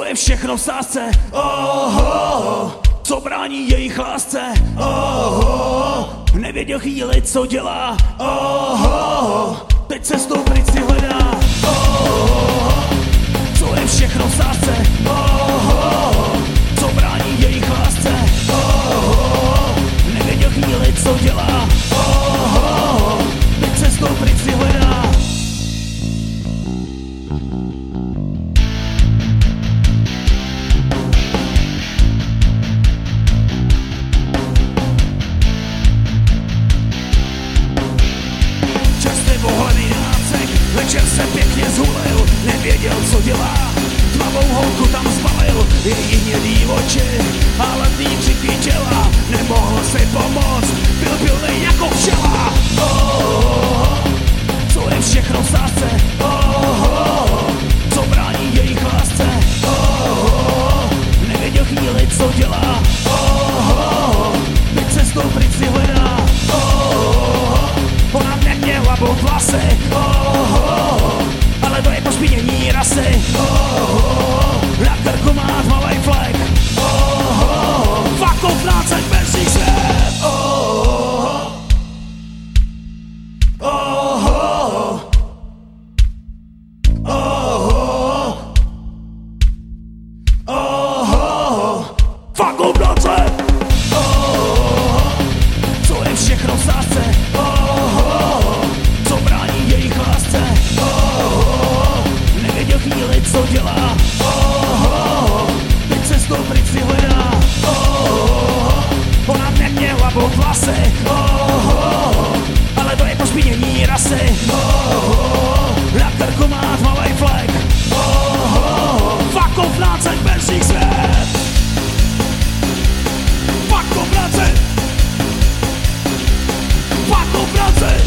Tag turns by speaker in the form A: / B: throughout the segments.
A: je všechno v sázce, co brání jejich lásce, nevěděl chvíli, co dělá, teď cestou pryč si hledá, co je všechno v sázce, co brání jejich lásce, nevěděl chvíli, co dělá, teď cestou pryč si hledá. Večer se pěkně zhulil, nevěděl, co dělá, tmavou holku tam zbalil, její hnědý oči a letný křiky těla, nemohl si pomoct, byl pilnej jako včela. Co je všechno v sázce, co brání jejich lásce, nevěděl chvíli, co dělá, teď cestou pryč si hledá, ona neměla bod vlasy, ale to je pošpinění rasy, na krku má tmavej flek, fakou v nácek bezích svět. Fakou v nácek, co je všechno v sázce, co brání jejich lásce, nevěděl chvíli, co dělá, teď cestou pryč si hledá, ona neměla bod vlasy, ale to je pošpinění rasy, na krku má tmavej flek, fakou v nácek bezích svět. Fakou v nácek, fakou v nácek,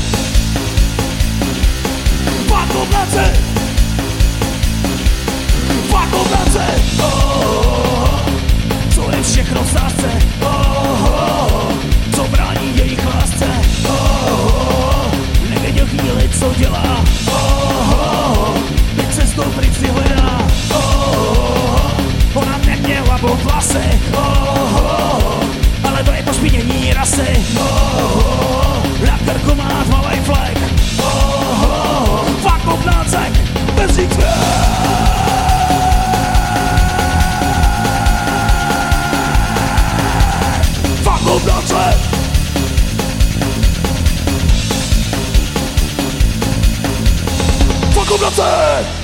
A: fakou v nácek, fakou v nácek, co je všechno v sázce, co brání jejich lásce, nevěděl chvíli, co dělá, teď cestou pryč si hledá, ona neměla bod vlasy, ale to je pošpinění rasy, na krku má tmavej flek, fakou v nácek bezích svět. Fakou v nácek, fakou v nácek.